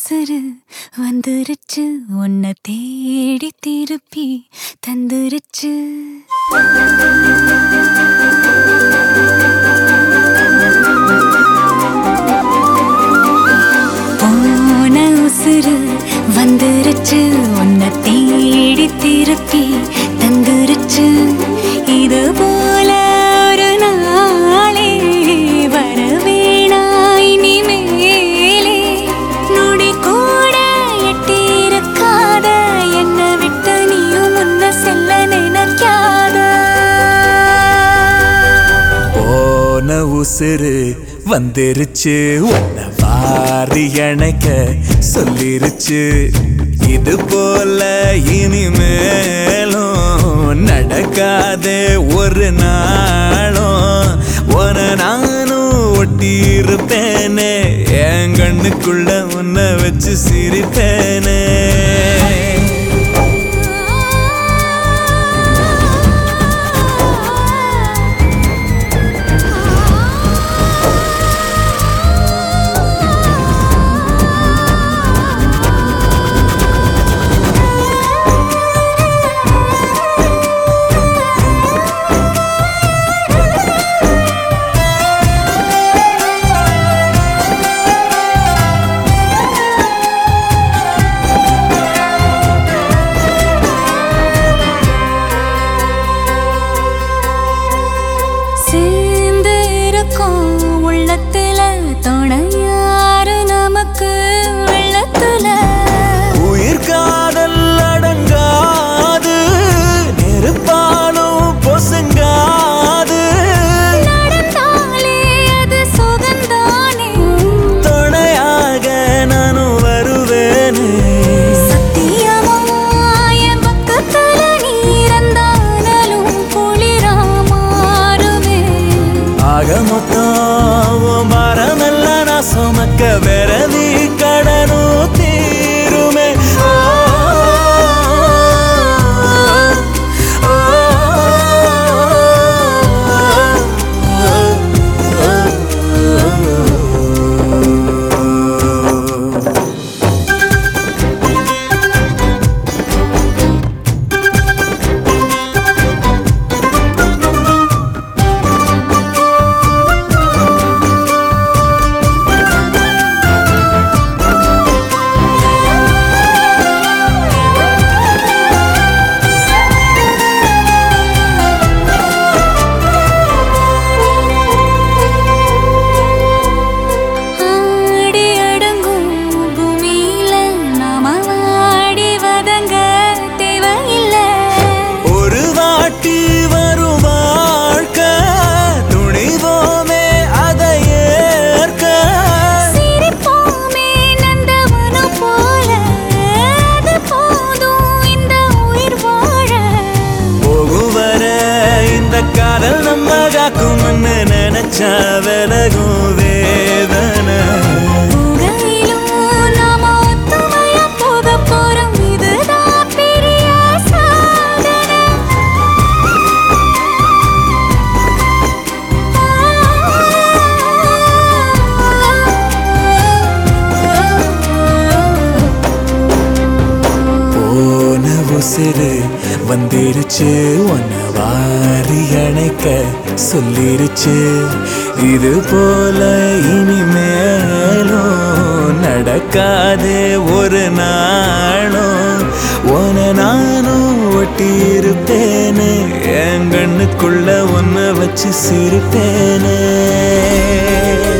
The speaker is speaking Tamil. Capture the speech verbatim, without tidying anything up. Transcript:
உசுறு வந்துருச்சு உன்னை தேடி திருப்பி தந்துருச்சு. போன உசுறு வந்துருச்சு உன்னை தேடி திருப்பி தந்துருச்சு. இது போல ஒரு நாளே வரவேணா இனிமேலே. நொடி கூட எட்டியிருக்காத என்ன விட்டு நீயும் முன்ன செல்ல நினைக்காத. போன உசுறு வந்துருச்சு உன்னை வாரி அணைக்க சொல்லிருச்சு. இது போல இனிமேலும் நடக்காதே ஒரு நாளும். உன நானும் ஒட்டி இருப்பேனே என் கண்ணுக்குள்ள உன்னை வச்சு சிரிப்பேனே. உள்ளத்துல துணையாரு நமக்கு வெள்ளத்துல. உயிர் காதல் அடங்காது நெருப்பாலும் பொசுங்காது. நடந்தாலே அது சுகந்தானே துணையாக நானும் வருவேனே. சத்தியமா என் பக்கத்துல நீ இருந்தாலும் குளிரா மாறுவேன். ஆக மொத்தம் மரமெல்லாம் நான் சுமக்க விரதி கடனும் தீருமே. காதல் நம்ம காக்கும்னு நினைச்சா விலகும் வேதனை. நாம ஒத்துமையா போக போறோம் இதுதான் பெரிய சாதனை. போன உசுறு வந்துருச்சு உன்னை வாரி அணைக்க சொல்லிருச்சு. இது போல இனிமேலும் நடக்காதே ஒரு நாளும். உன நானும் ஒட்டி இருப்பேனே என் கண்ணுக்குள்ள உன்னை வச்சு சிரிப்பேனே.